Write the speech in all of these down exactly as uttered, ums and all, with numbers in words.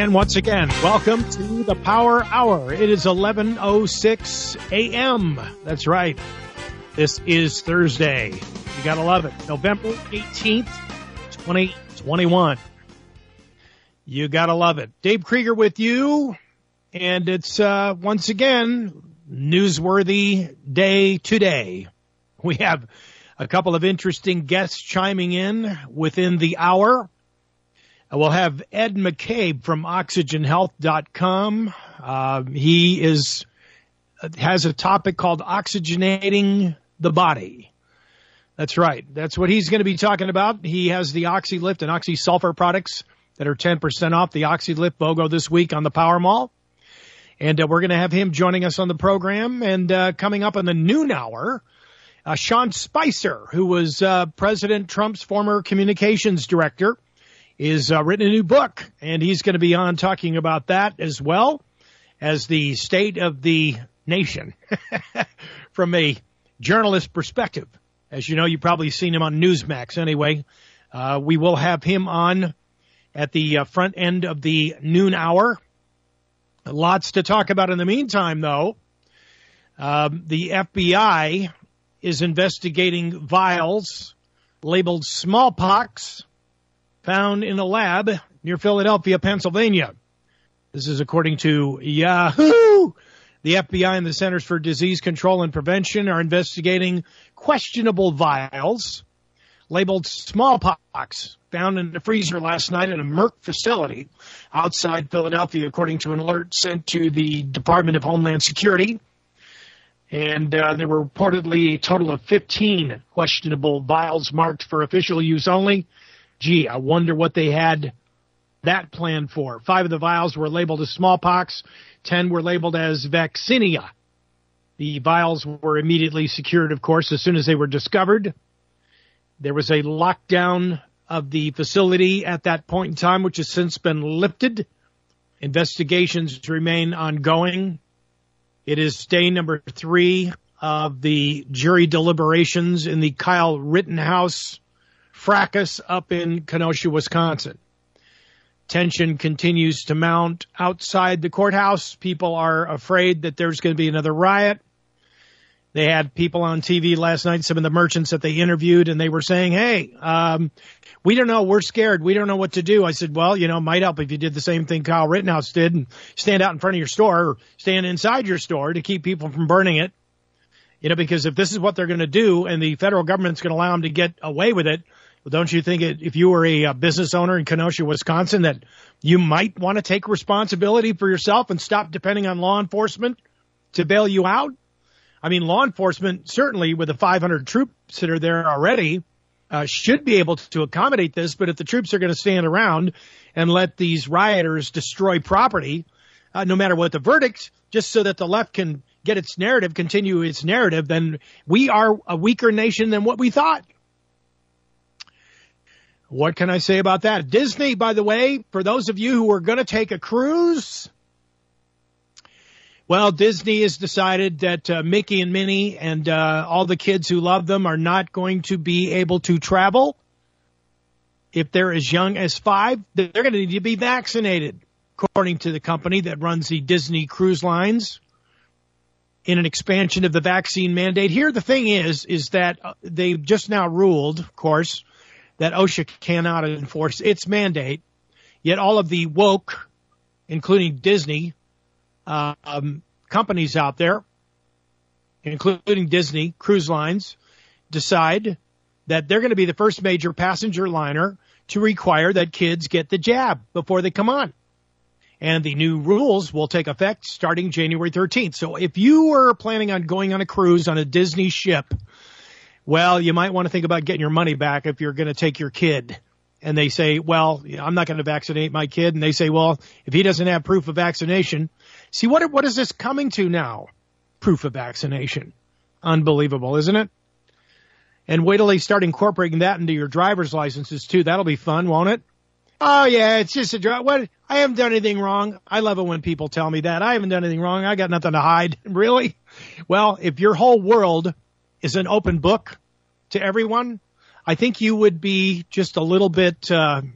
And once again, welcome to the Power Hour. It is eleven oh six a.m. That's right. This is Thursday. You gotta love it. November eighteenth, twenty twenty-one. You gotta love it. Dave Krieger with you. And it's, uh, once again, newsworthy day today. We have a couple of interesting guests chiming in within the hour. We'll have Ed McCabe from oxygen health dot com. Uh, he is has a topic called oxygenating the body. That's right. That's what he's going to be talking about. He has the OxyLift and OxySulfur products that are ten percent off the OxyLift BOGO this week on the Power Mall. And uh, we're going to have him joining us on the program. And uh, coming up in the noon hour, uh, Sean Spicer, who was uh, President Trump's former communications director, is uh, written a new book, and he's going to be on talking about that as well as the state of the nation from a journalist perspective. As you know, you've probably seen him on Newsmax anyway. Uh, we will have him on at the uh, front end of the noon hour. Lots to talk about in the meantime, though. Um, the F B I is investigating vials labeled smallpox found in a lab near Philadelphia, Pennsylvania. This is according to Yahoo! The F B I and the Centers for Disease Control and Prevention are investigating questionable vials labeled smallpox found in the freezer last night in a Merck facility outside Philadelphia, according to an alert sent to the Department of Homeland Security. And uh, there were reportedly a total of fifteen questionable vials marked for official use only. Gee, I wonder what they had that planned for. Five of the vials were labeled as smallpox. Ten were labeled as vaccinia. The vials were immediately secured, of course, as soon as they were discovered. There was a lockdown of the facility at that point in time, which has since been lifted. Investigations remain ongoing. It is day number three of the jury deliberations in the Kyle Rittenhouse fracas up in Kenosha, Wisconsin. Tension continues to mount outside the courthouse. People are afraid that there's going to be another riot. They had people on T V last night, some of the merchants that they interviewed, and they were saying, hey, um, we don't know. We're scared. We don't know what to do. I said, well, you know, it might help if you did the same thing Kyle Rittenhouse did and stand out in front of your store or stand inside your store to keep people from burning it. You know, because if this is what they're going to do and the federal government's going to allow them to get away with it, well, don't you think it, if you were a, a business owner in Kenosha, Wisconsin, that you might want to take responsibility for yourself and stop depending on law enforcement to bail you out? I mean, law enforcement, certainly with the five hundred troops that are there already, uh, should be able to accommodate this. But if the troops are going to stand around and let these rioters destroy property, uh, no matter what the verdict, just so that the left can get its narrative, continue its narrative, then we are a weaker nation than what we thought. What can I say about that? Disney, by the way, for those of you who are going to take a cruise, well, Disney has decided that uh, Mickey and Minnie and uh, all the kids who love them are not going to be able to travel. If they're as young as five, they're going to need to be vaccinated, according to the company that runs the Disney Cruise Lines, in an expansion of the vaccine mandate. Here, the thing is, is that they've just now ruled, of course, that OSHA cannot enforce its mandate, yet all of the woke, including Disney, uh, um, companies out there, including Disney Cruise Lines, decide that they're going to be the first major passenger liner to require that kids get the jab before they come on. And the new rules will take effect starting January thirteenth. So if you were planning on going on a cruise on a Disney ship, well, you might want to think about getting your money back if you're going to take your kid. And they say, well, I'm not going to vaccinate my kid. And they say, well, if he doesn't have proof of vaccination. See, what what is this coming to now? Proof of vaccination. Unbelievable, isn't it? And wait till they start incorporating that into your driver's licenses, too. That'll be fun, won't it? Oh, yeah, it's just a drive. What? I haven't done anything wrong. I love it when people tell me that. I haven't done anything wrong. I got nothing to hide. Really? Well, if your whole world is an open book to everyone, I think you would be just a little bit, uh,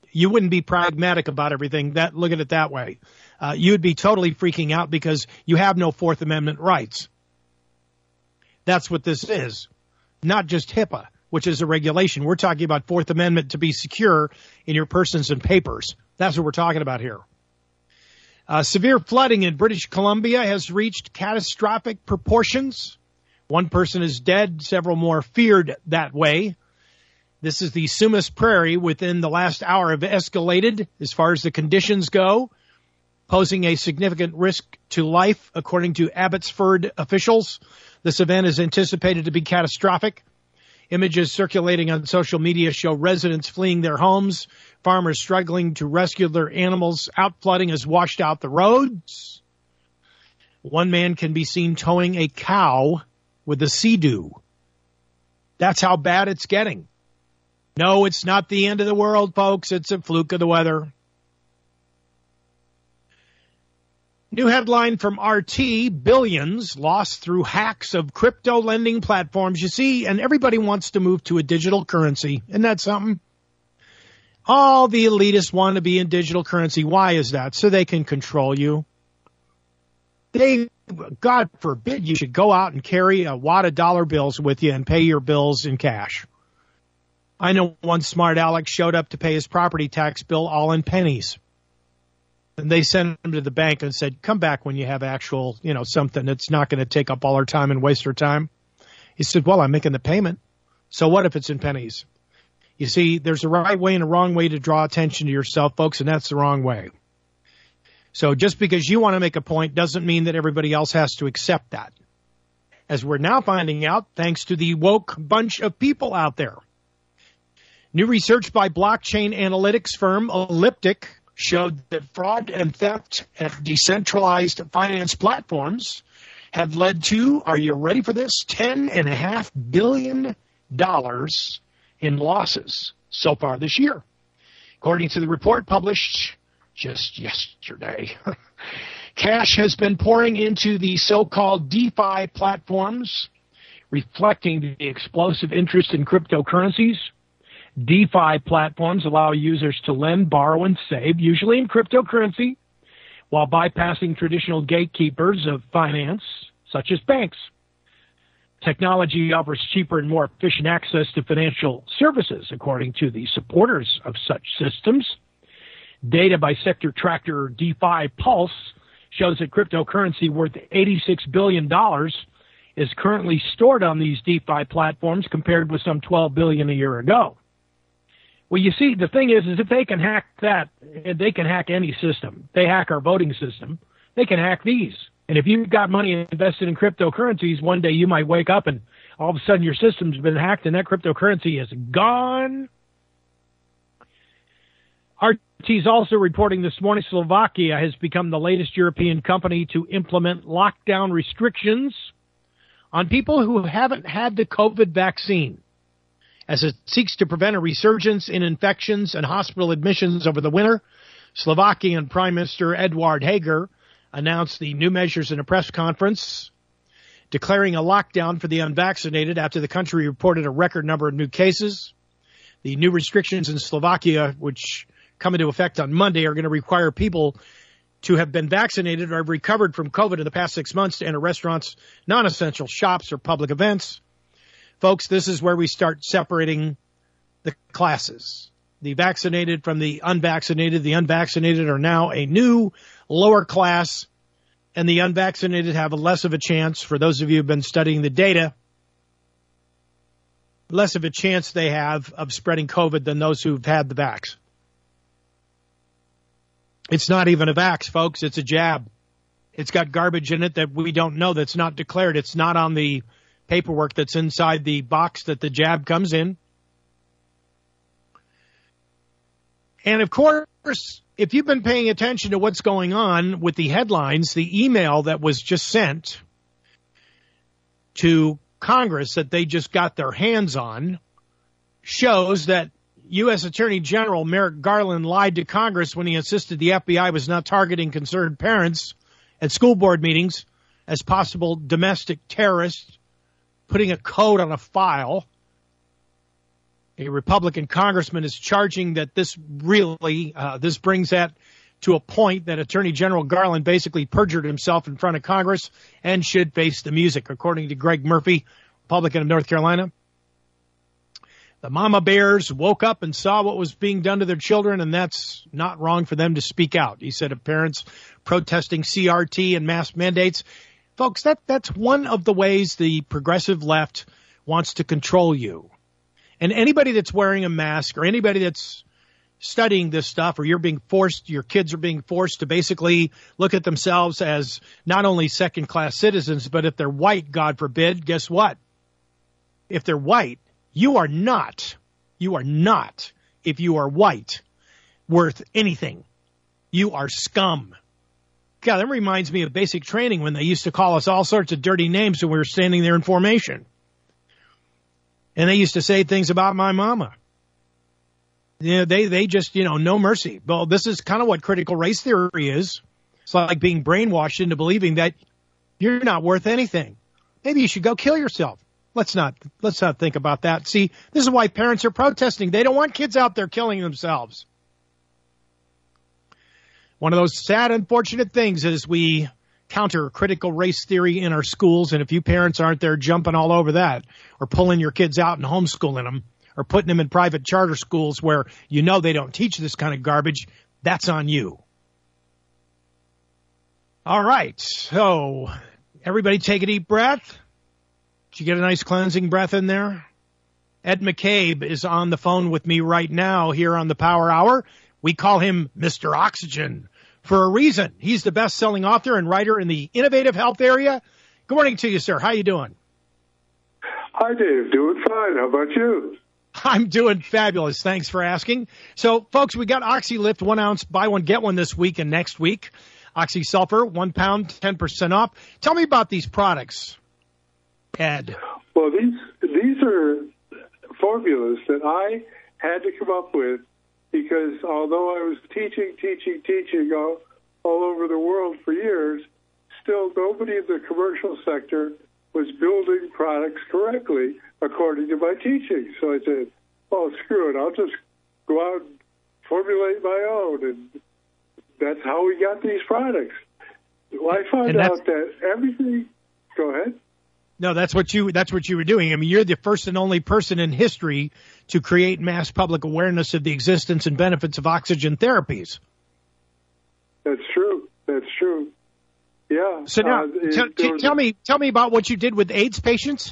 you wouldn't be pragmatic about everything. That look at it that way. Uh, you'd be totally freaking out because you have no Fourth Amendment rights. That's what this is, not just HIPAA, which is a regulation. We're talking about Fourth Amendment to be secure in your persons and papers. That's what we're talking about here. Uh, severe flooding in British Columbia has reached catastrophic proportions. One person is dead, several more feared that way. This is the Sumas Prairie. Within the last hour have escalated as far as the conditions go, posing a significant risk to life, according to Abbotsford officials. This event is anticipated to be catastrophic. Images circulating on social media show residents fleeing their homes, farmers struggling to rescue their animals. Out flooding has washed out the roads. One man can be seen towing a cow with a Sea-Doo. That's how bad it's getting. No, it's not the end of the world, folks. It's a fluke of the weather. New headline from R T, billions lost through hacks of crypto lending platforms. You see, and everybody wants to move to a digital currency. Isn't that something? All the elitists want to be in digital currency. Why is that? So they can control you. They, God forbid, you should go out and carry a wad of dollar bills with you and pay your bills in cash. I know one smart aleck showed up to pay his property tax bill all in pennies. And they sent him to the bank and said, come back when you have actual, you know, something that's not going to take up all our time and waste our time. He said, well, I'm making the payment. So what if it's in pennies? You see, there's a right way and a wrong way to draw attention to yourself, folks, and that's the wrong way. So just because you want to make a point doesn't mean that everybody else has to accept that. As we're now finding out, thanks to the woke bunch of people out there. New research by blockchain analytics firm Elliptic showed that fraud and theft at decentralized finance platforms have led to, are you ready for this, ten point five billion dollars in losses so far this year. According to the report published just yesterday, cash has been pouring into the so-called DeFi platforms, reflecting the explosive interest in cryptocurrencies. DeFi platforms allow users to lend, borrow, and save, usually in cryptocurrency, while bypassing traditional gatekeepers of finance, such as banks. Technology offers cheaper and more efficient access to financial services, according to the supporters of such systems. Data by sector tracker DeFi Pulse shows that cryptocurrency worth eighty-six billion dollars is currently stored on these DeFi platforms, compared with some twelve billion dollars a year ago. Well, you see, the thing is, is if they can hack that, they can hack any system. They hack our voting system. They can hack these. And if you've got money invested in cryptocurrencies, one day you might wake up and all of a sudden your system's been hacked and that cryptocurrency is gone. R T is also reporting this morning Slovakia has become the latest European company to implement lockdown restrictions on people who haven't had the COVID vaccine, as it seeks to prevent a resurgence in infections and hospital admissions over the winter. Slovakian Prime Minister Eduard Heger announced the new measures in a press conference, declaring a lockdown for the unvaccinated after the country reported a record number of new cases. The new restrictions in Slovakia, which come into effect on Monday, are going to require people to have been vaccinated or have recovered from COVID in the past six months to enter restaurants, non-essential shops, or public events. Folks, this is where we start separating the classes. The vaccinated from the unvaccinated. The unvaccinated are now a new lower class, and the unvaccinated have a less of a chance, for those of you who have been studying the data, less of a chance they have of spreading COVID than those who've had the vax. It's not even a vax, folks. It's a jab. It's got garbage in it that we don't know, that's not declared. It's not on the paperwork that's inside the box that the jab comes in. And of course, if you've been paying attention to what's going on with the headlines, the email that was just sent to Congress that they just got their hands on shows that U S Attorney General Merrick Garland lied to Congress when he insisted the F B I was not targeting concerned parents at school board meetings as possible domestic terrorists, putting a code on a file. A Republican congressman is charging that this really, uh, this brings that to a point that Attorney General Garland basically perjured himself in front of Congress and should face the music, according to Greg Murphy, Republican of North Carolina. The mama bears woke up and saw what was being done to their children, and that's not wrong for them to speak out. He said of parents protesting C R T and mask mandates. Folks, that, that's one of the ways the progressive left wants to control you. And anybody that's wearing a mask or anybody that's studying this stuff, or you're being forced, your kids are being forced to basically look at themselves as not only second-class citizens, but if they're white, God forbid, guess what? If they're white, you are not, you are not, if you are white, worth anything. You are scum. God, that reminds me of basic training when they used to call us all sorts of dirty names when we were standing there in formation. And they used to say things about my mama. You know, they, they just, you know, no mercy. Well, this is kind of what critical race theory is. It's like being brainwashed into believing that you're not worth anything. Maybe you should go kill yourself. Let's not, let's not think about that. See, this is why parents are protesting. They don't want kids out there killing themselves. One of those sad, unfortunate things is we counter critical race theory in our schools, and if you parents aren't there jumping all over that or pulling your kids out and homeschooling them or putting them in private charter schools where you know they don't teach this kind of garbage, that's on you. All right, so everybody take a deep breath. Did you get a nice cleansing breath in there? Ed McCabe is on the phone with me right now here on the Power Hour. We call him Mister Oxygen for a reason. He's the best-selling author and writer in the innovative health area. Good morning to you, sir. How you doing? Hi, Dave. Doing fine. How about you? I'm doing fabulous. Thanks for asking. So, folks, we got OxyLift, one ounce, buy one, get one this week and next week. Oxy Sulfur, one pound, ten percent off. Tell me about these products, Ed. Well, these these are formulas that I had to come up with because although I was teaching, teaching, teaching all, all over the world for years, still nobody in the commercial sector was building products correctly according to my teaching. So I said, oh, screw it. I'll just go out and formulate my own. And that's how we got these products. Well, I found out that everything – go ahead. No, that's what you that's what you were doing. I mean, you're the first and only person in history to create mass public awareness of the existence and benefits of oxygen therapies. That's true. That's true. Yeah. So now, uh, it, t- t- tell me, tell me about what you did with AIDS patients.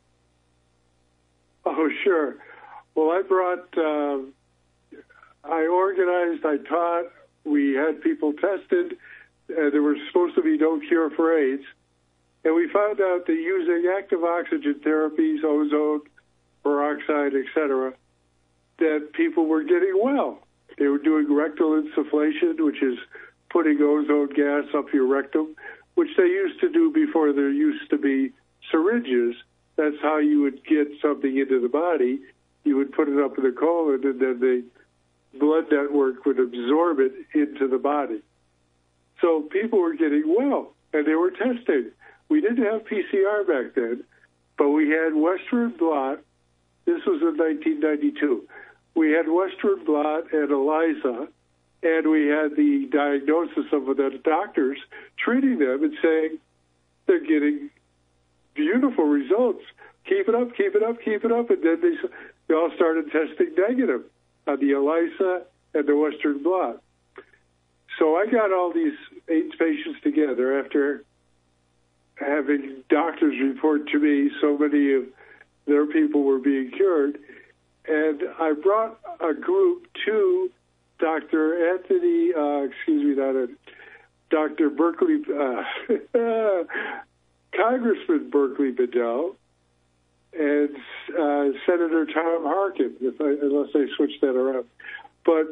Oh, sure. Well, I brought, uh, I organized, I taught. We had people tested. Uh, there was supposed to be no cure for AIDS. And we found out that using active oxygen therapies, ozone, peroxide, et cetera, that people were getting well. They were doing rectal insufflation, which is putting ozone gas up your rectum, which they used to do before there used to be syringes. That's how you would get something into the body. You would put it up in the colon, and then the blood network would absorb it into the body. So people were getting well, and they were testing. We didn't have P C R back then, but we had Western blot. This was in nineteen ninety-two. We had Western blot and ELISA, and we had the diagnosis of the doctors treating them and saying, they're getting beautiful results. Keep it up, keep it up, keep it up. And then they, they all started testing negative on the ELISA and the Western blot. So I got all these AIDS patients together after having doctors report to me so many of their people were being cured. And I brought a group to Doctor Anthony, uh, excuse me, not a, Doctor Berkeley, uh, Congressman Berkeley Bedell, and uh, Senator Tom Harkin, if I, unless I switch that around. But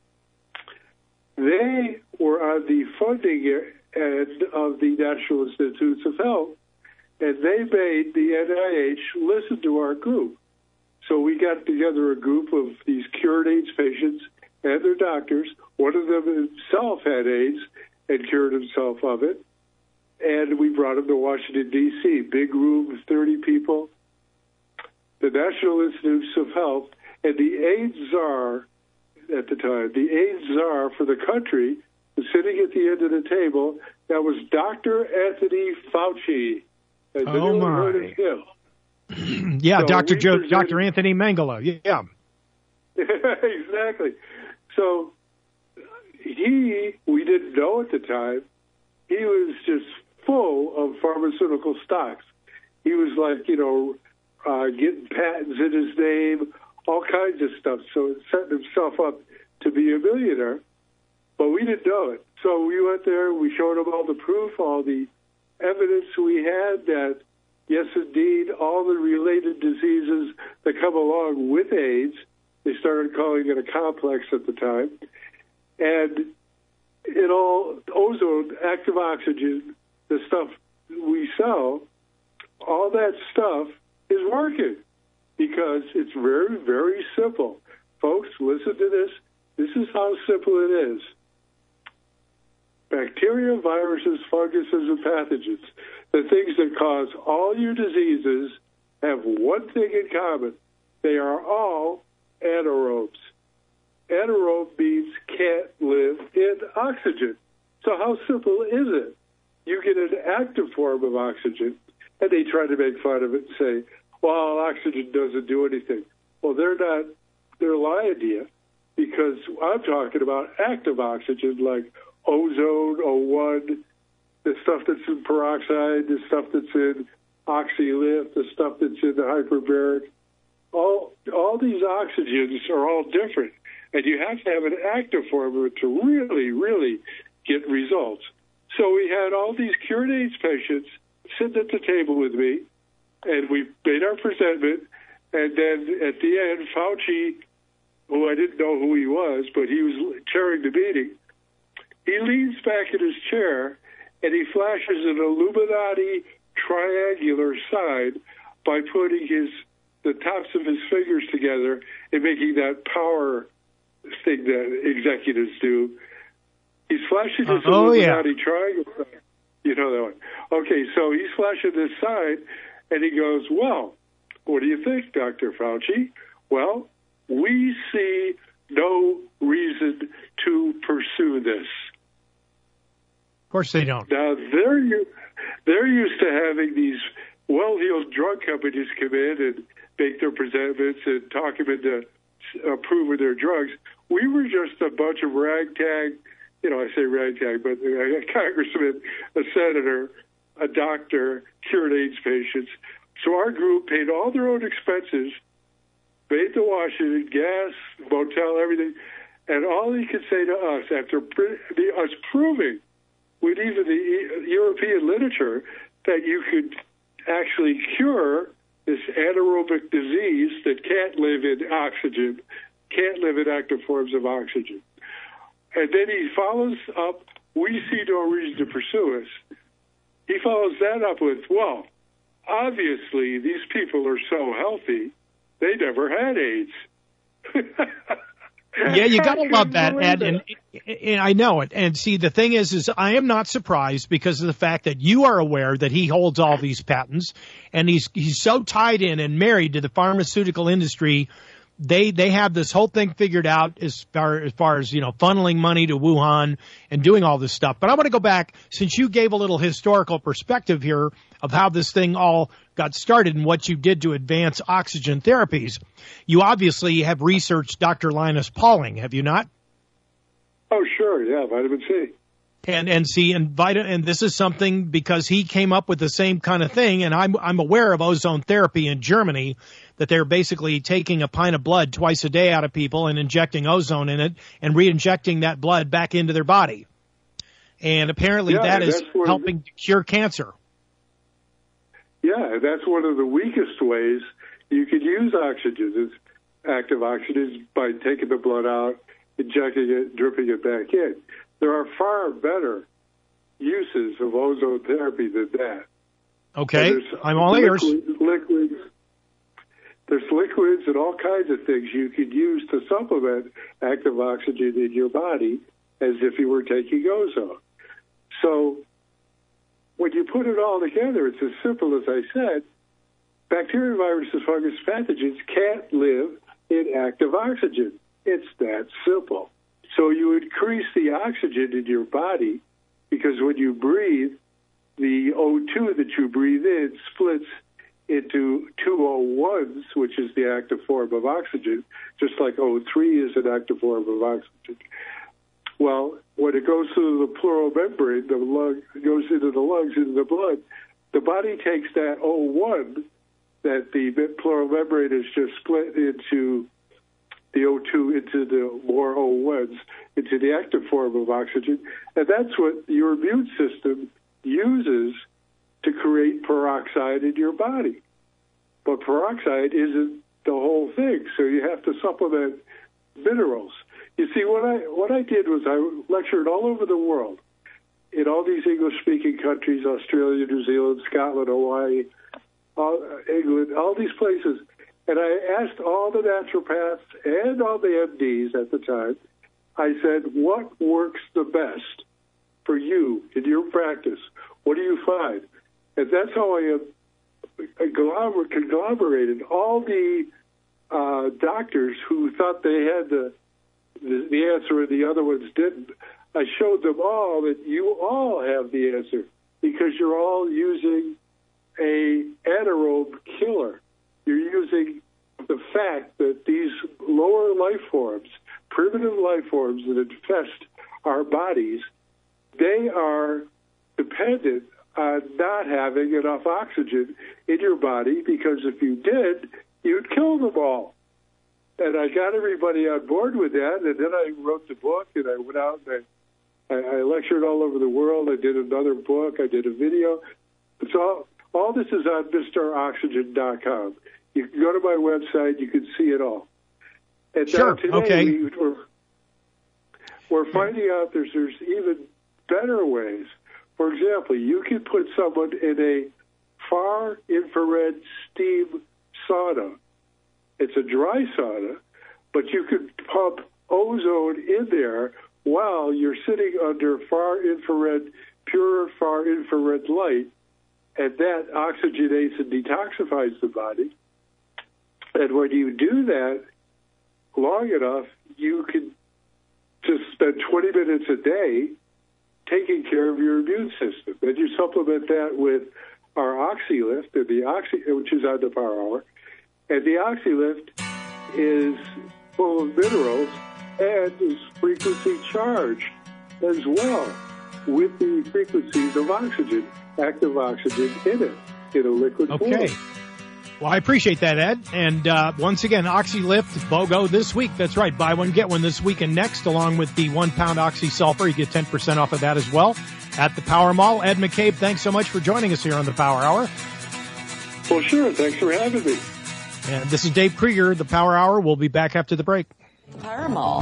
they were on the funding end of the National Institutes of Health, and they made the N I H listen to our group. So we got together a group of these cured AIDS patients and their doctors. One of them himself had AIDS and cured himself of it. And we brought him to Washington, D C, big room, thirty people. The National Institutes of Health And the AIDS czar at the time, the AIDS czar for the country, was sitting at the end of the table. That was Doctor Anthony Fauci. Has oh, anyone my. heard of him? yeah, so Doctor Joe, presented... Doctor Anthony Mengele. Yeah. Exactly. So he, we didn't know at the time, he was just full of pharmaceutical stocks. He was like, you know, uh, getting patents in his name, all kinds of stuff. So setting himself up to be a millionaire. But we didn't know it. So we went there, we showed him all the proof, all the evidence we had that, yes, indeed, all the related diseases that come along with AIDS, they started calling it a complex at the time, and it all, ozone, active oxygen, the stuff we sell, all that stuff is working because it's very, very simple. Folks, listen to this. This is how simple it is. Bacteria, viruses, funguses, and pathogens, the things that cause all your diseases, have one thing in common. They are all anaerobes. Anaerobe means can't live in oxygen. So how simple is it? You get an active form of oxygen, and they try to make fun of it and say, well, oxygen doesn't do anything. Well, they're not, they're lying to you, because I'm talking about active oxygen like ozone, O one, the stuff that's in peroxide, the stuff that's in oxylift, the stuff that's in the hyperbaric. All, all these oxygens are all different, and you have to have an active form of it to really, really get results. So we had all these cured AIDS patients sitting at the table with me, and we made our presentment, and then at the end, Fauci, who I didn't know who he was, but he was chairing the meeting, he leans back in his chair, and he flashes an Illuminati triangular sign by putting his the tops of his fingers together and making that power thing that executives do. He's flashing this uh, oh, Illuminati yeah. triangle sign. You know that one. Okay, so he's flashing this sign, and he goes, well, what do you think, Doctor Fauci? Well, we see no reason to pursue this. Of course they don't. Now, they're, they're used to having these well-heeled drug companies come in and make their presentments and talk them into approving their drugs. We were just a bunch of ragtag, you know, I say ragtag, but a congressman, a senator, a doctor, cured AIDS patients. So our group paid all their own expenses, paid the Washington, gas, motel, everything, and all he could say to us after us proving with even the European literature that you could actually cure this anaerobic disease that can't live in oxygen, can't live in active forms of oxygen. And then he follows up, we see no reason to pursue us. He follows that up with, well, obviously these people are so healthy, they never had AIDS. Yeah, you got to love that, Ed, and, and I know it. And see, the thing is, is I am not surprised because of the fact that you are aware that he holds all these patents, and he's he's so tied in and married to the pharmaceutical industry. They they have this whole thing figured out as far as far as you know, funneling money to Wuhan and doing all this stuff. But I want to go back, since you gave a little historical perspective here of how this thing all got started and what you did to advance oxygen therapies. You obviously have researched Doctor Linus Pauling, have you not? Oh, sure, yeah, vitamin C. And and see, and vita, and this is something because he came up with the same kind of thing, and I'm I'm aware of ozone therapy in Germany, that they're basically taking a pint of blood twice a day out of people and injecting ozone in it and re-injecting that blood back into their body. And apparently yeah, that is helping to cure cancer. Yeah, that's one of the weakest ways you could use oxygen, is active oxygen, by taking the blood out, injecting it, dripping it back in. There are far better uses of ozone therapy than that. Okay, I'm all ears. Liquids, liquids, there's liquids and all kinds of things you could use to supplement active oxygen in your body as if you were taking ozone. So when you put it all together, it's as simple as I said. Bacteria, viruses, fungus, pathogens can't live in active oxygen. It's that simple. So you increase the oxygen in your body because when you breathe, the O two that you breathe in splits into two O ones, which is the active form of oxygen, just like O three is an active form of oxygen. Well, when it goes through the pleural membrane, the lung goes into the lungs, into the blood, the body takes that O one that the pleural membrane is just split into the O two into the more O ones, into the active form of oxygen, and that's what your immune system uses to create peroxide in your body. But peroxide isn't the whole thing, so you have to supplement minerals. You see, what I what I did was I lectured all over the world, in all these English-speaking countries, Australia, New Zealand, Scotland, Hawaii, all, England, all these places, and I asked all the naturopaths and all the M Ds at the time, I said, what works the best for you in your practice? What do you find? And that's how I conglomerated all the uh, doctors who thought they had the, the the answer and the other ones didn't. I showed them all that you all have the answer because you're all using a anaerobe killer. You're using the fact that these lower life forms, primitive life forms that infest our bodies, they are dependent on not having enough oxygen in your body, because if you did, you'd kill them all. And I got everybody on board with that, and then I wrote the book, and I went out and I, I lectured all over the world. I did another book. I did a video. So all, all this is on Mister Oxygen dot com. You can go to my website. You can see it all. And sure. today okay. we, we're, we're finding out there's, there's even better ways. For example, you can put someone in a far infrared steam sauna. It's a dry sauna, but you could pump ozone in there while you're sitting under far infrared, pure far infrared light, and that oxygenates and detoxifies the body. And when you do that long enough, you can just spend twenty minutes a day taking care of your immune system. Then you supplement that with our OxyLift, and the Oxy, which is on the Power Hour. And the OxyLift is full of minerals and is frequency charged as well, with the frequencies of oxygen, active oxygen in it, in a liquid form. Okay. Well, I appreciate that, Ed. And uh, once again, OxyLift, BOGO this week. That's right. Buy one, get one this week and next, along with the one pound Oxy Sulfur. You get ten percent off of that as well at the Power Mall. Ed McCabe, thanks so much for joining us here on the Power Hour. Well, sure. Thanks for having me. And this is Dave Krieger, the Power Hour. We'll be back after the break. Power Mall.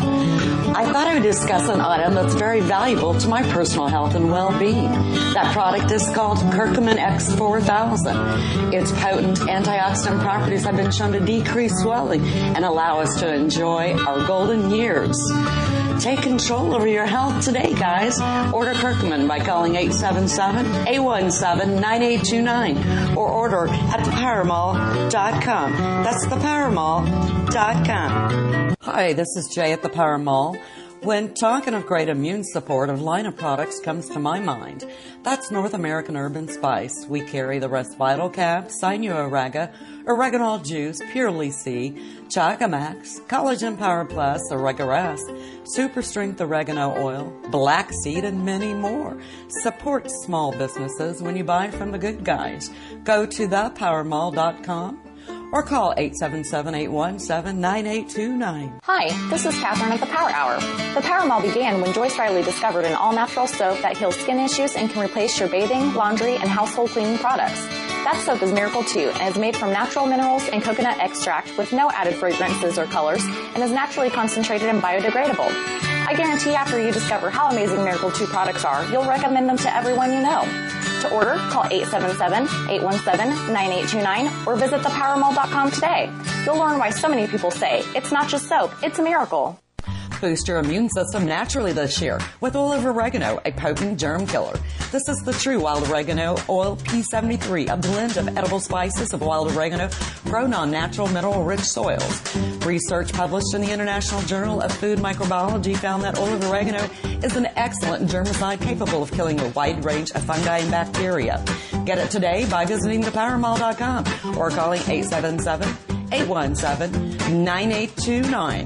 I thought I would discuss an item that's very valuable to my personal health and well-being. That product is called Curcumin X four thousand. Its potent antioxidant properties have been shown to decrease swelling and allow us to enjoy our golden years. Take control over your health today, guys. Order Curcumin by calling eight seven seven, eight one seven, nine eight two nine or order at the power mall dot com. That's the power mall dot com. Hi, this is Jay at the Power Mall. When talking of great immune support, a line of products comes to my mind. That's North American Herb and Spice. We carry the Resvital Cap, Sinuoraga, Oreganol Juice, Purely C, Chacamax, Collagen Power Plus, Oregarest, Super Strength Oregano Oil, Black Seed, and many more. Support small businesses when you buy from the good guys. Go to the power mall dot com. or call eight seven seven, eight one seven, nine eight two nine. Hi, this is Catherine at the Power Hour. The Power Mall began when Joyce Riley discovered an all-natural soap that heals skin issues and can replace your bathing, laundry, and household cleaning products. That soap is Miracle two and is made from natural minerals and coconut extract with no added fragrances or colors and is naturally concentrated and biodegradable. I guarantee after you discover how amazing Miracle two products are, you'll recommend them to everyone you know. To order, call eight seven seven, eight one seven, nine eight two nine or visit the power mall dot com today. You'll learn why so many people say it's not just soap, it's a miracle. Boost your immune system naturally this year with oil of oregano, a potent germ killer. This is the true wild oregano oil P seventy-three, a blend of edible spices of wild oregano grown on natural mineral-rich soils. Research published in the International Journal of Food Microbiology found that oil of oregano is an excellent germicide capable of killing a wide range of fungi and bacteria. Get it today by visiting the power mall dot com or calling eight seven seven, eight one seven, nine eight two nine.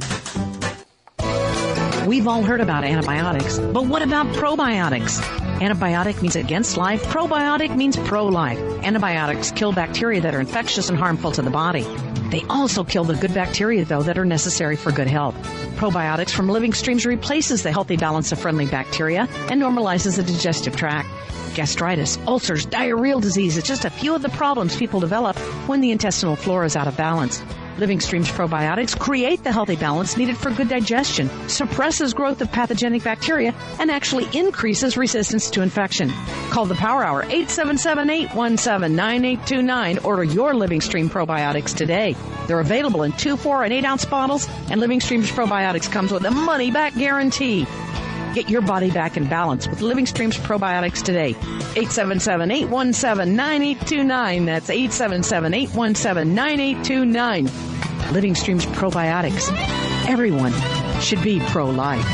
We've all heard about antibiotics, but what about probiotics? Antibiotic means against life. Probiotic means pro-life. Antibiotics kill bacteria that are infectious and harmful to the body. They also kill the good bacteria, though, that are necessary for good health. Probiotics from Living Streams replaces the healthy balance of friendly bacteria and normalizes the digestive tract. Gastritis, ulcers, diarrheal disease is just a few of the problems people develop when the intestinal flora is out of balance. Living Streams probiotics create the healthy balance needed for good digestion, suppresses growth of pathogenic bacteria, and actually increases resistance to infection. Call the Power Hour, eight seven seven, eight one seven, nine eight two nine. Order your Living Stream probiotics today. They're available in two, four, and eight ounce bottles, and Living Streams probiotics comes with a money-back guarantee. Get your body back in balance with Living Streams probiotics today. eight seven seven, eight one seven, nine eight two nine. That's eight seven seven, eight one seven, nine eight two nine. Living Streams probiotics. Everyone should be pro-life.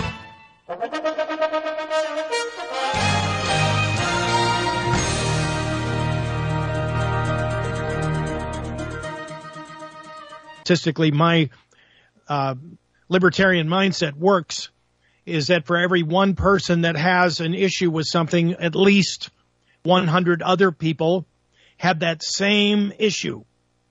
Statistically, my uh, libertarian mindset works is that for every one person that has an issue with something, at least one hundred other people have that same issue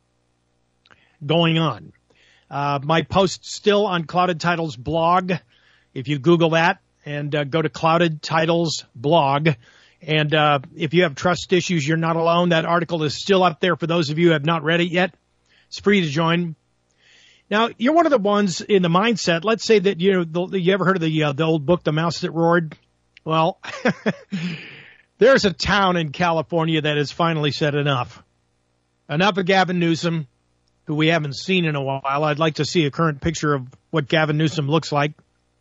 going on. Uh, my post's still on Clouded Titles blog. If you Google that and uh, go to Clouded Titles blog, and uh, if you have trust issues, you're not alone. That article is still up there for those of you who have not read it yet. It's free to join. Now, you're one of the ones in the mindset. Let's say that, you know, the, you ever heard of the uh, the old book, The Mouse That Roared? Well, there's a town in California that has finally said enough. Enough of Gavin Newsom, who we haven't seen in a while. I'd like to see a current picture of what Gavin Newsom looks like.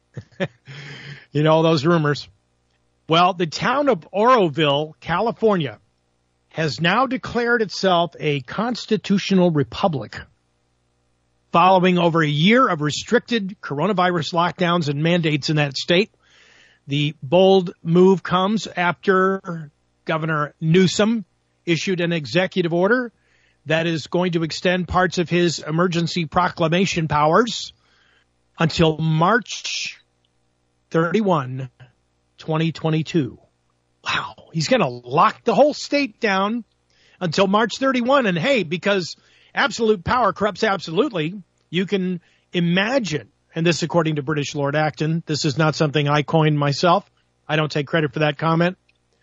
You know, those rumors. Well, the town of Oroville, California, has now declared itself a constitutional republic, following over a year of restricted coronavirus lockdowns and mandates in that state. The bold move comes after Governor Newsom issued an executive order that is going to extend parts of his emergency proclamation powers until March thirty-first, twenty twenty-two. Wow. He's going to lock the whole state down until March thirty-first. And hey, because absolute power corrupts absolutely, you can imagine, and this according to British Lord Acton, this is not something I coined myself. I don't take credit for that comment.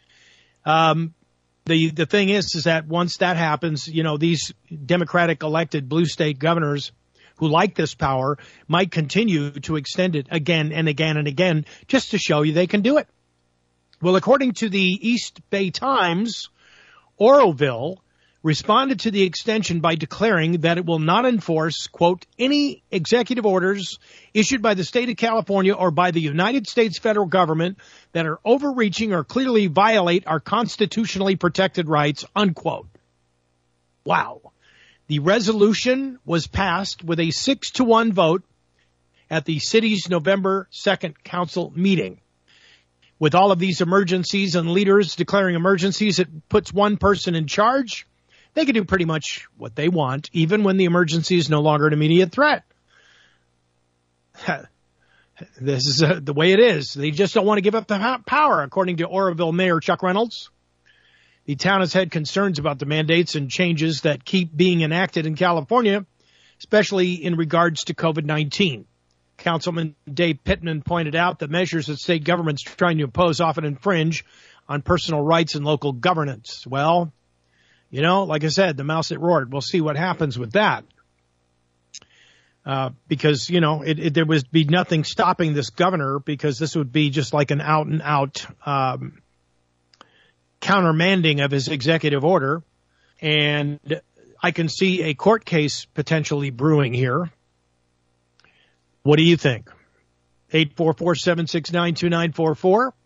Um, the, the thing is, is that once that happens, you know, these Democratic elected blue state governors who like this power might continue to extend it again and again and again just to show you they can do it. Well, according to the East Bay Times, Oroville responded to the extension by declaring that it will not enforce, quote, any executive orders issued by the state of California or by the United States federal government that are overreaching or clearly violate our constitutionally protected rights, unquote. Wow. The resolution was passed with a six to one vote at the city's November second council meeting. With all of these emergencies and leaders declaring emergencies, it puts one person in charge. They can do pretty much what they want, even when the emergency is no longer an immediate threat. This is uh, the way it is. They just don't want to give up the power, according to Oroville Mayor Chuck Reynolds. The town has had concerns about the mandates and changes that keep being enacted in California, especially in regards to COVID nineteen. Councilman Dave Pittman pointed out that measures that state governments trying to impose often infringe on personal rights and local governance. Well, you know, like I said, the mouse that roared. We'll see what happens with that. Uh, because, you know, it, it, there would be nothing stopping this governor, because this would be just like an out and out um, countermanding of his executive order. And I can see a court case potentially brewing here. What do you think? eight four four, seven six nine, two nine four four.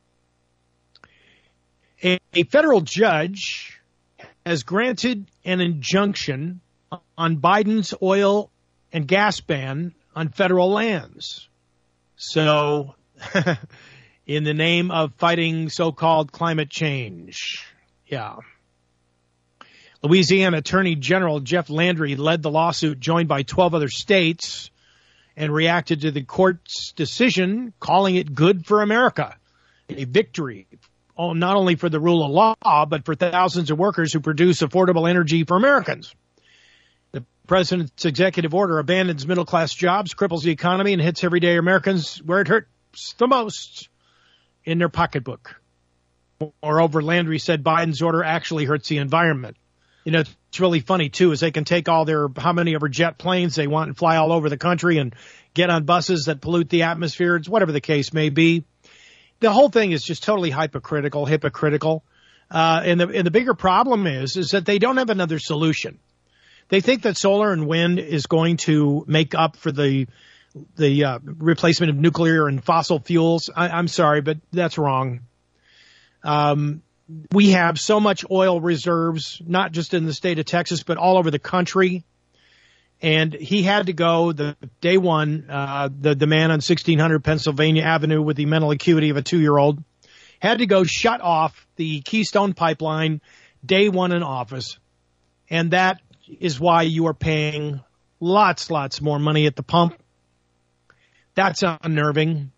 A, a federal judge has granted an injunction on Biden's oil and gas ban on federal lands. So, in the name of fighting so-called climate change. Yeah. Louisiana Attorney General Jeff Landry led the lawsuit, joined by twelve other states, and reacted to the court's decision, calling it good for America, a victory, not only for the rule of law, but for thousands of workers who produce affordable energy for Americans. The president's executive order abandons middle-class jobs, cripples the economy, and hits everyday Americans where it hurts the most, in their pocketbook. Moreover, Landry said Biden's order actually hurts the environment. You know, it's really funny, too, is they can take all their, how many of our jet planes they want and fly all over the country and get on buses that pollute the atmosphere. It's whatever the case may be. The whole thing is just totally hypocritical, hypocritical. Uh, and the, and the bigger problem is, is that they don't have another solution. They think that solar and wind is going to make up for the, the, uh, replacement of nuclear and fossil fuels. I, I'm sorry, but that's wrong. Um, We have so much oil reserves, not just in the state of Texas, but all over the country. And he had to go the day one, uh, the, the man on sixteen hundred Pennsylvania Avenue with the mental acuity of a two-year-old had to go shut off the Keystone Pipeline day one in office. And that is why you are paying lots, lots more money at the pump. That's unnerving.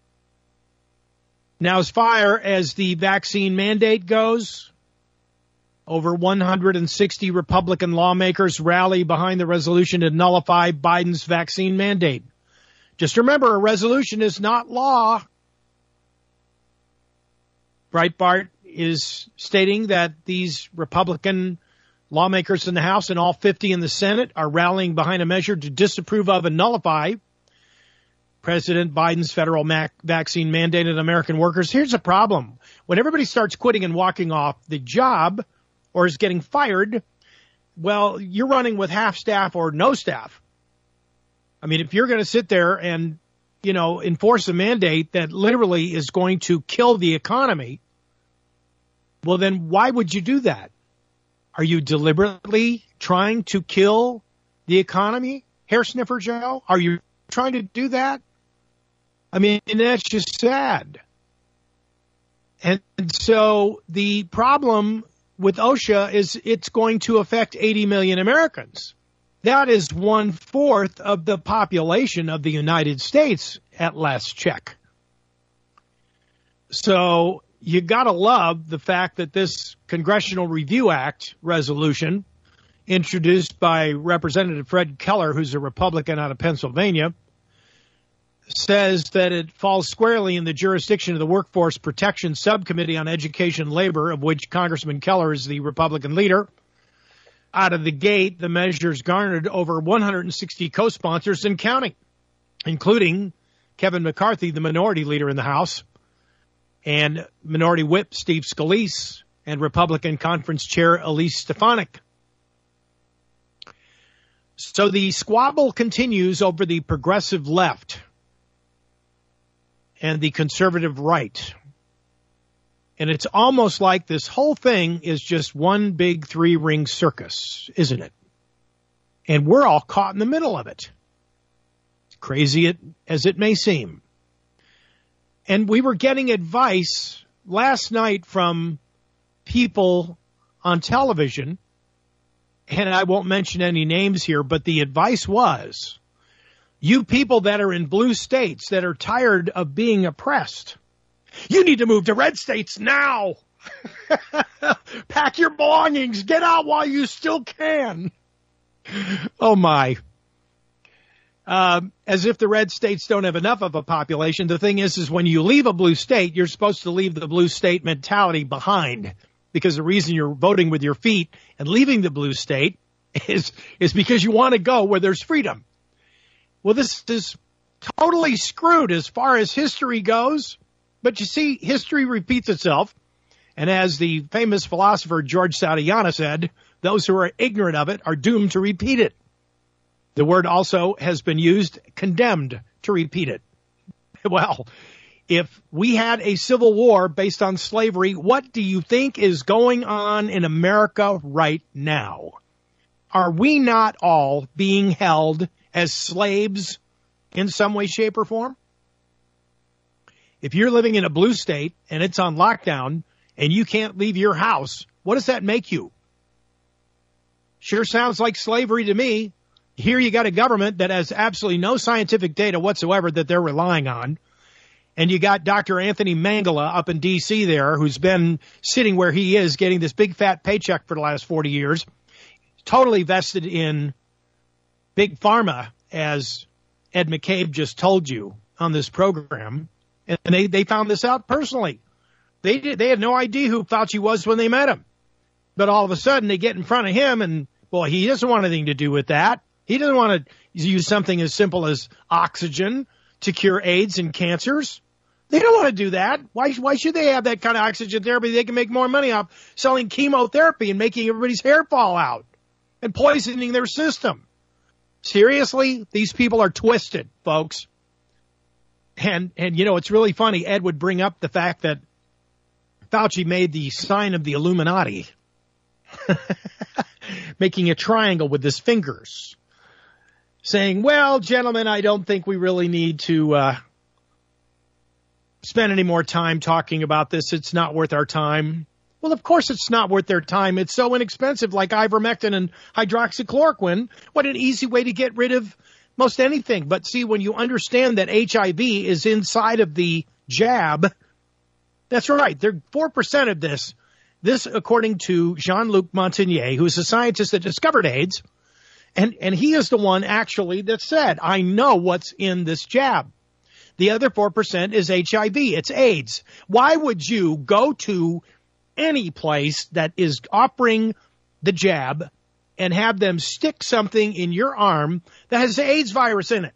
Now, as far as the vaccine mandate goes, over one hundred sixty Republican lawmakers rally behind the resolution to nullify Biden's vaccine mandate. Just remember, a resolution is not law. Breitbart is stating that these Republican lawmakers in the House and all fifty in the Senate are rallying behind a measure to disapprove of and nullify President Biden's federal mac- vaccine mandate on American workers. Here's the problem. When everybody starts quitting and walking off the job or is getting fired, well, you're running with half staff or no staff. I mean, if you're going to sit there and, you know, enforce a mandate that literally is going to kill the economy, well, then why would you do that? Are you deliberately trying to kill the economy, Hair Sniffer Joe? Are you trying to do that? I mean, that's just sad. And so the problem with OSHA is it's going to affect eighty million Americans. That is one fourth of the population of the United States at last check. So you gotta love the fact that this Congressional Review Act resolution, introduced by Representative Fred Keller, who's a Republican out of Pennsylvania, says that it falls squarely in the jurisdiction of the Workforce Protection Subcommittee on Education and Labor, of which Congressman Keller is the Republican leader. Out of the gate, the measures garnered over one hundred sixty co-sponsors and counting, including Kevin McCarthy, the minority leader in the House, and Minority Whip Steve Scalise, and Republican Conference Chair Elise Stefanik. So the squabble continues over the progressive left and the conservative right. And it's almost like this whole thing is just one big three-ring circus, isn't it? And we're all caught in the middle of it, crazy it, as it may seem. And we were getting advice last night from people on television, and I won't mention any names here, but the advice was, you people that are in blue states that are tired of being oppressed, you need to move to red states now. Pack your belongings. Get out while you still can. Oh, my. Um, as if the red states don't have enough of a population. The thing is, is when you leave a blue state, you're supposed to leave the blue state mentality behind, because the reason you're voting with your feet and leaving the blue state is, is because you want to go where there's freedom. Well, this is totally screwed as far as history goes. But you see, history repeats itself. And as the famous philosopher George Santayana said, those who are ignorant of it are doomed to repeat it. The word also has been used, condemned to repeat it. Well, if we had a civil war based on slavery, what do you think is going on in America right now? Are we not all being held as slaves in some way, shape, or form? If you're living in a blue state and it's on lockdown and you can't leave your house, what does that make you? Sure sounds like slavery to me. Here you got a government that has absolutely no scientific data whatsoever that they're relying on. And you got Doctor Anthony Mangala up in D C there, who's been sitting where he is getting this big fat paycheck for the last forty years, totally vested in Big Pharma, as Ed McCabe just told you on this program. And they, they found this out personally. They did, they had no idea who Fauci was when they met him. But all of a sudden they get in front of him and, well, he doesn't want anything to do with that. He doesn't want to use something as simple as oxygen to cure AIDS and cancers. They don't want to do that. Why, why should they have that kind of oxygen therapy? They can make more money off selling chemotherapy and making everybody's hair fall out and poisoning their system. Seriously, these people are twisted, folks. And, and you know, it's really funny. Ed would bring up the fact that Fauci made the sign of the Illuminati, making a triangle with his fingers, saying, well, gentlemen, I don't think we really need to uh, spend any more time talking about this. It's not worth our time. Well, of course it's not worth their time. It's so inexpensive, like ivermectin and hydroxychloroquine. What an easy way to get rid of most anything. But see, when you understand that H I V is inside of the jab, that's right. They're four percent of this. This, according to Jean-Luc Montagnier, who's a scientist that discovered AIDS, and, and he is the one actually that said, I know what's in this jab. The other four percent is H I V. It's AIDS. Why would you go to any place that is offering the jab and have them stick something in your arm that has the AIDS virus in it?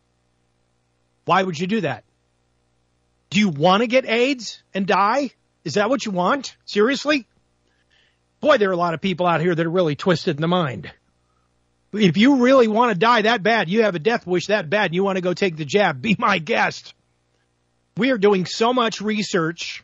Why would you do that? Do you want to get AIDS and die? Is that what you want? Seriously? Boy, there are a lot of people out here that are really twisted in the mind. If you really want to die that bad, you have a death wish that bad, and you want to go take the jab, be my guest. We are doing so much research.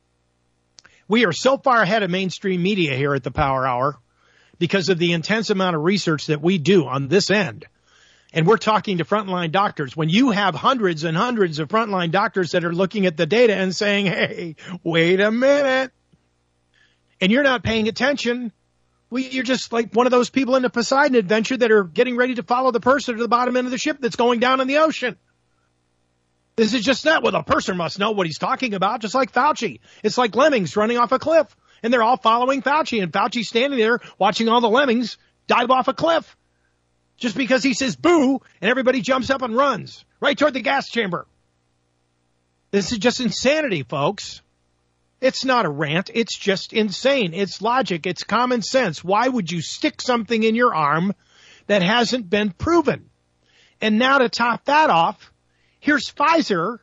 We are so far ahead of mainstream media here at the Power Hour because of the intense amount of research that we do on this end. And we're talking to frontline doctors. When you have hundreds and hundreds of frontline doctors that are looking at the data and saying, hey, wait a minute, and you're not paying attention, well, you're just like one of those people in the Poseidon Adventure that are getting ready to follow the person to the bottom end of the ship that's going down in the ocean. This is just that. Well, the person must know what he's talking about, just like Fauci. It's like lemmings running off a cliff, and they're all following Fauci, and Fauci's standing there watching all the lemmings dive off a cliff. Just because he says boo, and everybody jumps up and runs right toward the gas chamber. This is just insanity, folks. It's not a rant. It's just insane. It's logic. It's common sense. Why would you stick something in your arm that hasn't been proven? And now to top that off, here's Pfizer.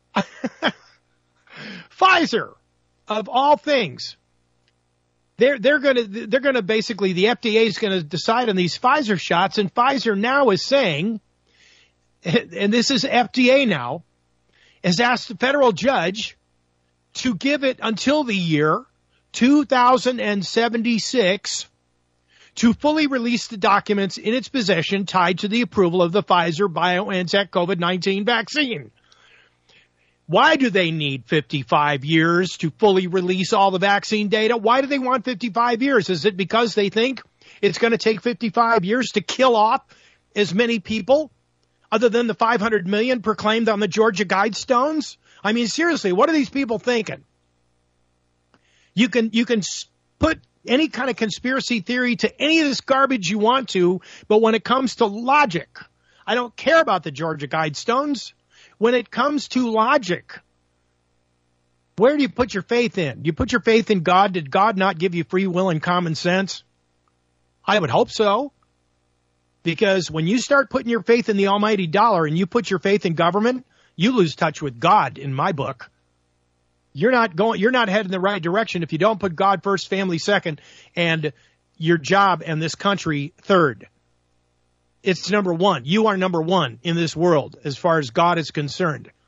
Pfizer, of all things. They're, they're going to, they're going to basically, the F D A is going to decide on these Pfizer shots, and Pfizer now is saying, and this is F D A now, has asked the federal judge to give it until the year two thousand seventy-six to fully release the documents in its possession tied to the approval of the Pfizer-BioNTech COVID nineteen vaccine. Why do they need fifty-five years to fully release all the vaccine data? Why do they want fifty-five years? Is it because they think it's going to take fifty-five years to kill off as many people other than the five hundred million proclaimed on the Georgia Guidestones? I mean, seriously, what are these people thinking? You can, you can put any kind of conspiracy theory to any of this garbage you want to, but when it comes to logic, I don't care about the Georgia Guidestones. When it comes to logic, where do you put your faith in? Do you put your faith in God? Did God not give you free will and common sense? I would hope so. Because when you start putting your faith in the almighty dollar and you put your faith in government, you lose touch with God in my book. You're not going, you're not heading the right direction if you don't put God first, family second, and your job and this country third. It's number one. You are number one in this world as far as God is concerned.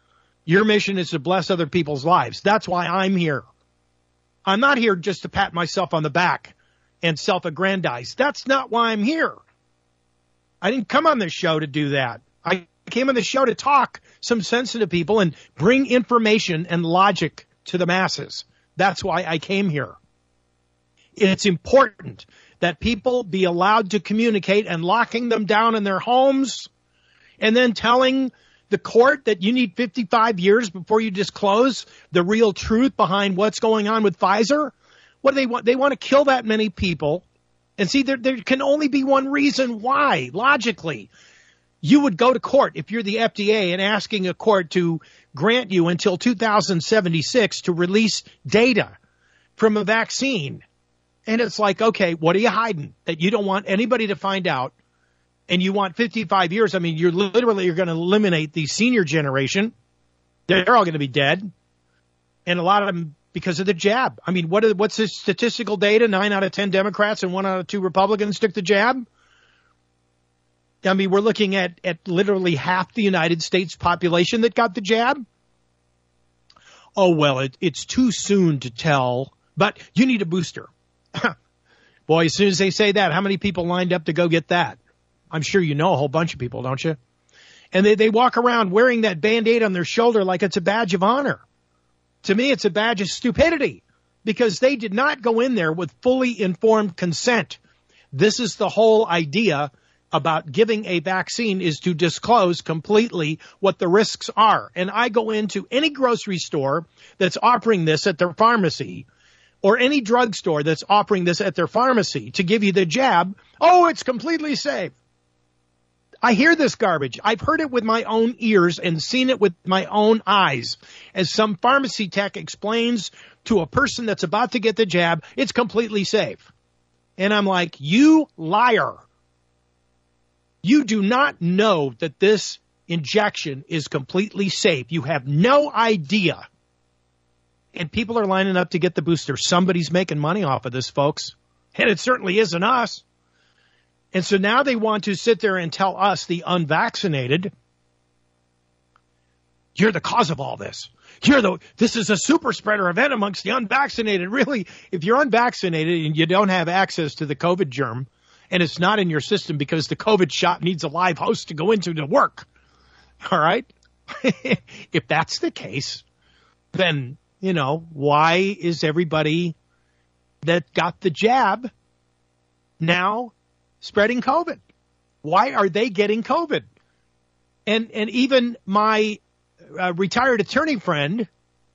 Your mission is to bless other people's lives. That's why I'm here. I'm not here just to pat myself on the back and self-aggrandize. That's not why I'm here. I didn't come on this show to do that. I came on the show to talk some sense to people and bring information and logic to the masses. That's why I came here. It's important that people be allowed to communicate, and locking them down in their homes and then telling the court that you need fifty-five years before you disclose the real truth behind what's going on with Pfizer. What do they want? They want to kill that many people. And see, there, there can only be one reason why, logically. You would go to court if you're the F D A and asking a court to grant you until two thousand seventy-six to release data from a vaccine. And it's like, okay, what are you hiding? That you don't want anybody to find out, and you want fifty-five years. I mean, you're literally you're going to eliminate the senior generation. They're all going to be dead. And a lot of them because of the jab. I mean, what are, what's the statistical data? Nine out of ten Democrats and one out of two Republicans took the jab. I mean, we're looking at, at literally half the United States population that got the jab. Oh, well, it, it's too soon to tell, but you need a booster. Boy, as soon as they say that, how many people lined up to go get that? I'm sure you know a whole bunch of people, don't you? And they, they walk around wearing that Band-Aid on their shoulder like it's a badge of honor. To me, it's a badge of stupidity because they did not go in there with fully informed consent. This is the whole idea about giving a vaccine, is to disclose completely what the risks are. And I go into any grocery store that's offering this at their pharmacy, or any drugstore that's offering this at their pharmacy to give you the jab. Oh, it's completely safe. I hear this garbage. I've heard it with my own ears and seen it with my own eyes. As some pharmacy tech explains to a person that's about to get the jab, it's completely safe. And I'm like, you liar. You do not know that this injection is completely safe. You have no idea. And people are lining up to get the booster. Somebody's making money off of this, folks. And it certainly isn't us. And so now they want to sit there and tell us, the unvaccinated, you're the cause of all this. You're the, this is a super spreader event amongst the unvaccinated. Really, if you're unvaccinated and you don't have access to the COVID germ, and it's not in your system because the COVID shot needs a live host to go into to work, all right? If that's the case, then, you know, why is everybody that got the jab now spreading COVID? Why are they getting COVID? And and even my uh, retired attorney friend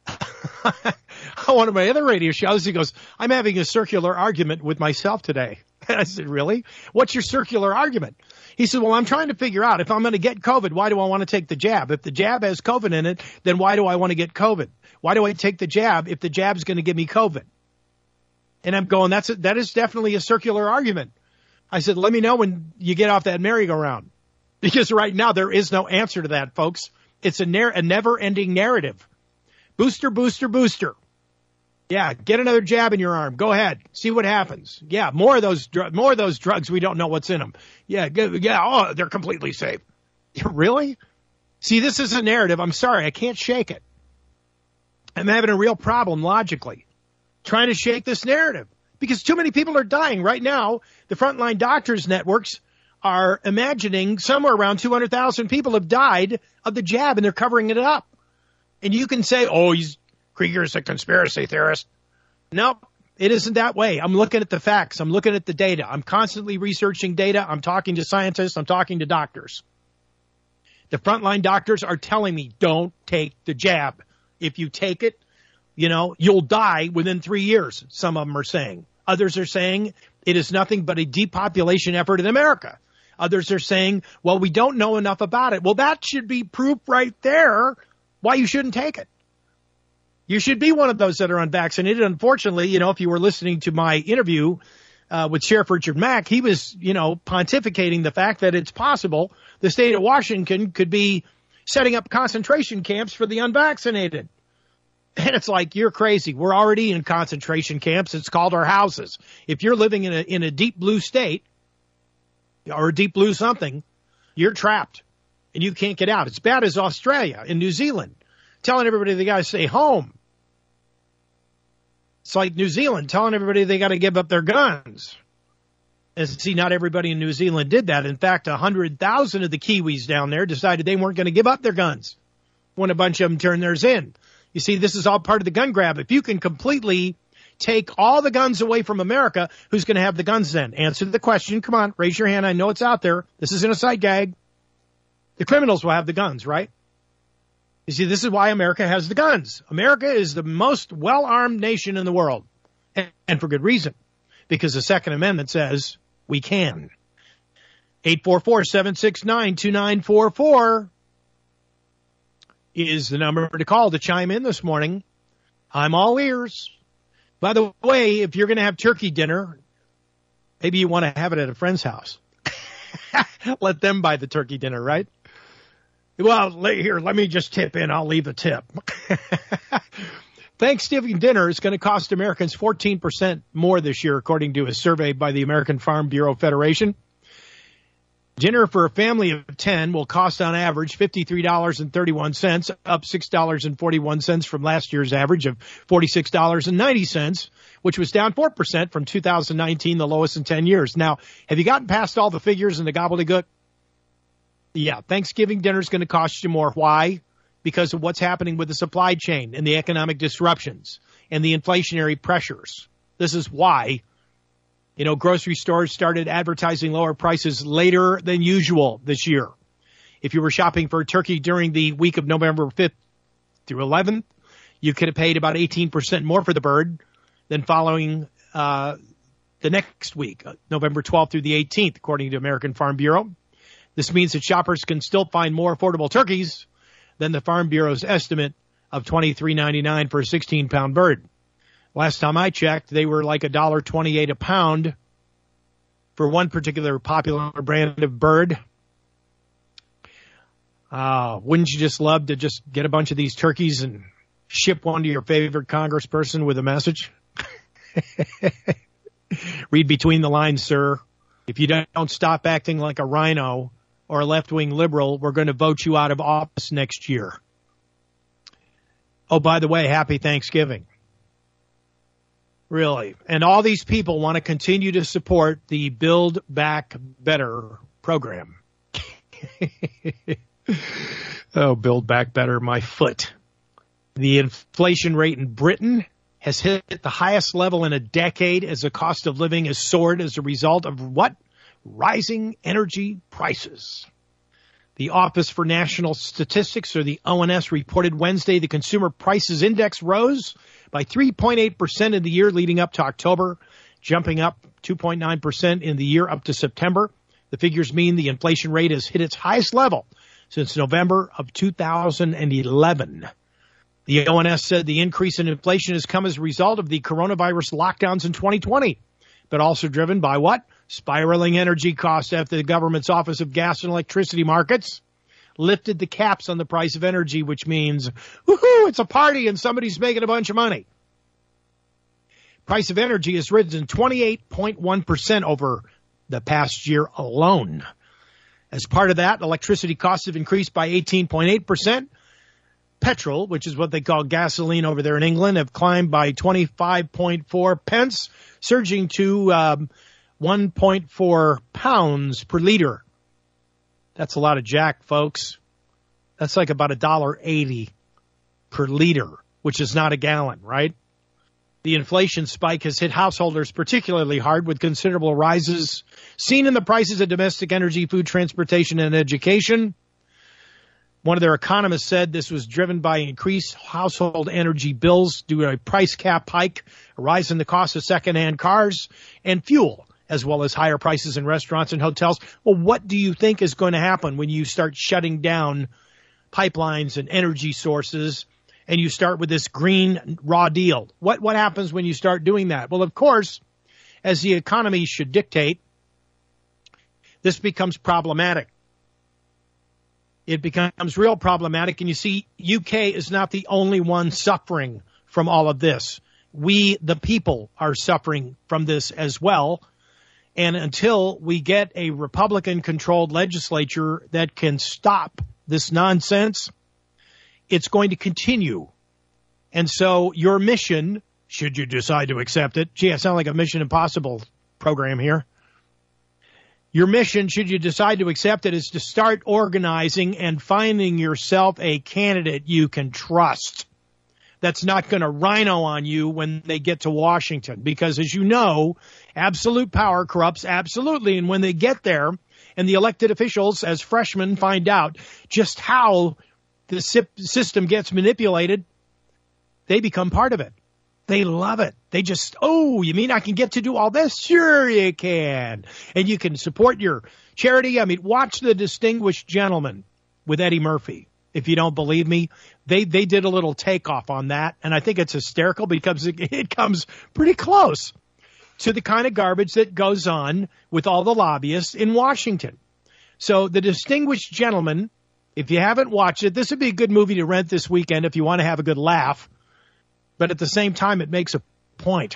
on one of my other radio shows, he goes, I'm having a circular argument with myself today. And I said, really? What's your circular argument? He said, well, I'm trying to figure out if I'm going to get COVID, why do I want to take the jab? If the jab has COVID in it, then why do I want to get COVID? Why do I take the jab if the jab's going to give me COVID? And I'm going, that's a, that is definitely a circular argument. I said, let me know when you get off that merry-go-round. Because right now there is no answer to that, folks. It's a, nar- a never-ending narrative. Booster, booster, booster. Yeah, get another jab in your arm. Go ahead. See what happens. Yeah, more of those dr- more of those drugs, we don't know what's in them. Yeah, go, yeah, oh, they're completely safe. Really? See, this is a narrative. I'm sorry, I can't shake it. I'm having a real problem logically trying to shake this narrative because too many people are dying right now. The Frontline Doctors networks are imagining somewhere around two hundred thousand people have died of the jab, and they're covering it up. And you can say, oh, he's Krieger's a conspiracy theorist. No, it isn't that way. I'm looking at the facts. I'm looking at the data. I'm constantly researching data. I'm talking to scientists. I'm talking to doctors. The Frontline Doctors are telling me, don't take the jab. If you take it, you know, you'll die within three years, some of them are saying. Others are saying it is nothing but a depopulation effort in America. Others are saying, well, we don't know enough about it. Well, that should be proof right there why you shouldn't take it. You should be one of those that are unvaccinated. Unfortunately, you know, if you were listening to my interview uh, with Sheriff Richard Mack, he was, you know, pontificating the fact that it's possible the state of Washington could be setting up concentration camps for the unvaccinated. And it's like, you're crazy. We're already in concentration camps. It's called our houses. If you're living in a in a deep blue state or a deep blue something, you're trapped and you can't get out. It's bad as Australia and New Zealand. telling everybody they got to stay home. It's like New Zealand telling everybody they got to give up their guns. And see, not everybody in New Zealand did that. In fact, one hundred thousand of the Kiwis down there decided they weren't going to give up their guns when a bunch of them turned theirs in. You see, this is all part of the gun grab. If you can completely take all the guns away from America, who's going to have the guns then? Answer the question. Come on, raise your hand. I know it's out there. This isn't a sight gag. The criminals will have the guns, right? You see, this is why America has the guns. America is the most well-armed nation in the world, and for good reason, because the Second Amendment says we can. eight four four, seven six nine, two nine four four is the number to call to chime in this morning. I'm all ears. By the way, if you're going to have turkey dinner, maybe you want to have it at a friend's house. Let them buy the turkey dinner, right? Well, here, let me just tip in. I'll leave a tip. Thanksgiving dinner is going to cost Americans fourteen percent more this year, according to a survey by the American Farm Bureau Federation. Dinner for a family of ten will cost on average fifty-three dollars and thirty-one cents, up six dollars and forty-one cents from last year's average of forty-six dollars and ninety cents, which was down four percent from two thousand nineteen, the lowest in ten years. Now, have you gotten past all the figures and the gobbledygook? Yeah, Thanksgiving dinner is going to cost you more. Why? Because of what's happening with the supply chain and the economic disruptions and the inflationary pressures. This is why, you know, grocery stores started advertising lower prices later than usual this year. If you were shopping for a turkey during the week of November fifth through eleventh, you could have paid about eighteen percent more for the bird than following uh, the next week, November twelfth through the eighteenth, according to American Farm Bureau. This means that shoppers can still find more affordable turkeys than the Farm Bureau's estimate of twenty-three ninety-nine for a sixteen-pound bird. Last time I checked, they were like one dollar twenty-eight a pound for one particular popular brand of bird. Uh, wouldn't you just love to just get a bunch of these turkeys and ship one to your favorite congressperson with a message? Read between the lines, sir. If you don't stop acting like a rhino or a left-wing liberal, we're going to vote you out of office next year. Oh, by the way, happy Thanksgiving. Really. And all these people want to continue to support the Build Back Better program. Oh, Build Back Better, my foot. The inflation rate in Britain has hit the highest level in a decade as the cost of living has soared as a result of what? Rising energy prices. The Office for National Statistics, or the O N S, reported Wednesday the Consumer Prices Index rose by three point eight percent in the year leading up to October, jumping up two point nine percent in the year up to September. The figures mean the inflation rate has hit its highest level since November of two thousand eleven. The O N S said the increase in inflation has come as a result of the coronavirus lockdowns in twenty twenty, but also driven by what? Spiraling energy costs after the government's Office of Gas and Electricity Markets lifted the caps on the price of energy, which means, woohoo, it's a party and somebody's making a bunch of money. Price of energy has risen twenty-eight point one percent over the past year alone. As part of that, electricity costs have increased by eighteen point eight percent. Petrol, which is what they call gasoline over there in England, have climbed by twenty-five point four pence, surging to um, one point four pounds per liter. That's a lot of jack, folks. That's like about one dollar eighty per liter, which is not a gallon, right? The inflation spike has hit householders particularly hard, with considerable rises seen in the prices of domestic energy, food, transportation, and education. One of their economists said this was driven by increased household energy bills due to a price cap hike, a rise in the cost of secondhand cars and fuel, as well as higher prices in restaurants and hotels. Well, what do you think is going to happen when you start shutting down pipelines and energy sources and you start with this green raw deal? What, what happens when you start doing that? Well, of course, as the economy should dictate, this becomes problematic. It becomes real problematic. And you see, U K is not the only one suffering from all of this. We, the people, are suffering from this as well. And until we get a Republican-controlled legislature that can stop this nonsense, it's going to continue. And so your mission, should you decide to accept it, gee, I sound like a Mission Impossible program here. Your mission, should you decide to accept it, is to start organizing and finding yourself a candidate you can trust that's not going to rhino on you when they get to Washington. Because as you know, absolute power corrupts absolutely. And when they get there and the elected officials as freshmen find out just how the system gets manipulated, they become part of it. They love it. They just, oh, you mean I can get to do all this? Sure you can. And you can support your charity. I mean, watch The Distinguished Gentleman with Eddie Murphy. If you don't believe me, they, they did a little takeoff on that. And I think it's hysterical because it, it comes pretty close to the kind of garbage that goes on with all the lobbyists in Washington. So The Distinguished Gentleman, if you haven't watched it, this would be a good movie to rent this weekend if you want to have a good laugh. But at the same time, it makes a point.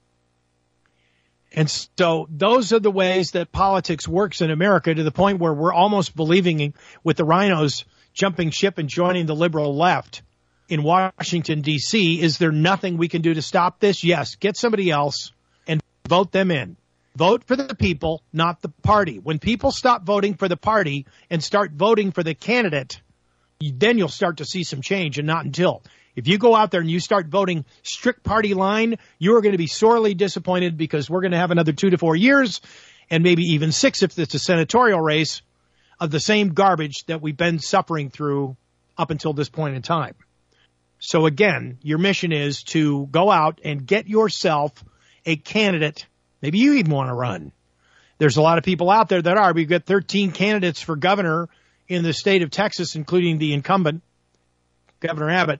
And so those are the ways that politics works in America, to the point where we're almost believing with the rhinos jumping ship and joining the liberal left in Washington, D C. Is there nothing we can do to stop this? Yes. Get somebody else and vote them in. Vote for the people, not the party. When people stop voting for the party and start voting for the candidate, then you'll start to see some change, and not until. If you go out there and you start voting strict party line, you are going to be sorely disappointed, because we're going to have another two to four years and maybe even six if it's a senatorial race of the same garbage that we've been suffering through up until this point in time. So again, your mission is to go out and get yourself a candidate. Maybe you even want to run. There's a lot of people out there that are. We've got thirteen candidates for governor in the state of Texas, including the incumbent, Governor Abbott.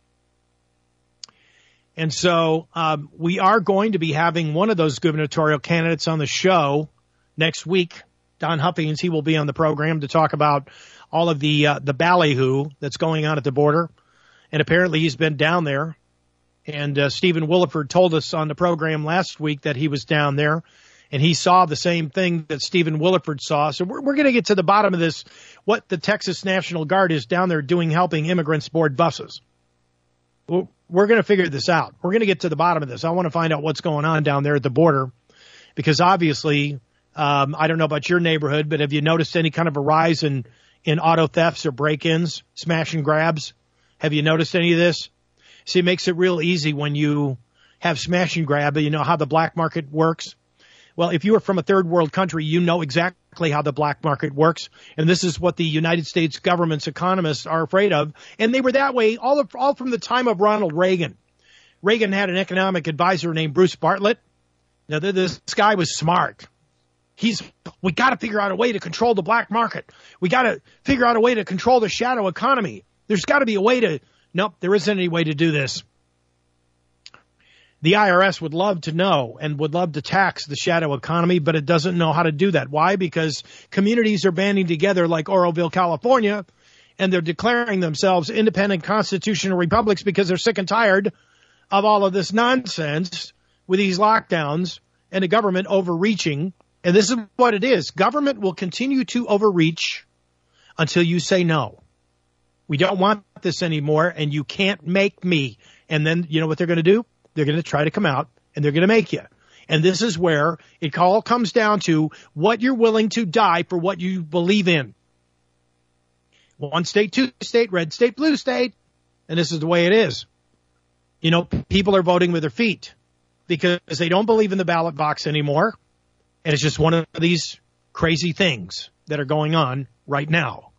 And so um, we are going to be having one of those gubernatorial candidates on the show next week. Don Huffings, he will be on the program to talk about all of the uh, the ballyhoo that's going on at the border. And apparently he's been down there. And uh, Stephen Williford told us on the program last week that he was down there, and he saw the same thing that Stephen Williford saw. So we're, we're going to get to the bottom of this, what the Texas National Guard is down there doing helping immigrants board buses. We're going to figure this out. We're going to get to the bottom of this. I want to find out what's going on down there at the border, because obviously, um, I don't know about your neighborhood, but have you noticed any kind of a rise in, in auto thefts or break-ins, smash and grabs? Have you noticed any of this? See, it makes it real easy when you have smash and grab. You know how the black market works? Well, if you are from a third world country, you know exactly how the black market works. And this is what the United States government's economists are afraid of. And they were that way all, of, all from the time of Ronald Reagan. Reagan had an economic advisor named Bruce Bartlett. Now, this guy was smart. He's, we got to figure out a way to control the black market. We got to figure out a way to control the shadow economy. There's got to be a way to, nope, there isn't any way to do this. The I R S would love to know and would love to tax the shadow economy, but it doesn't know how to do that. Why? Because communities are banding together like Oroville, California, and they're declaring themselves independent constitutional republics because they're sick and tired of all of this nonsense with these lockdowns and the government overreaching. And this is what it is. Government will continue to overreach until you say no. We don't want this anymore, and you can't make me. And then you know what they're going to do? They're going to try to come out, and they're going to make you. And this is where it all comes down to what you're willing to die for, what you believe in. One state, two state, red state, blue state. And this is the way it is. You know, people are voting with their feet because they don't believe in the ballot box anymore. And it's just one of these crazy things that are going on right now.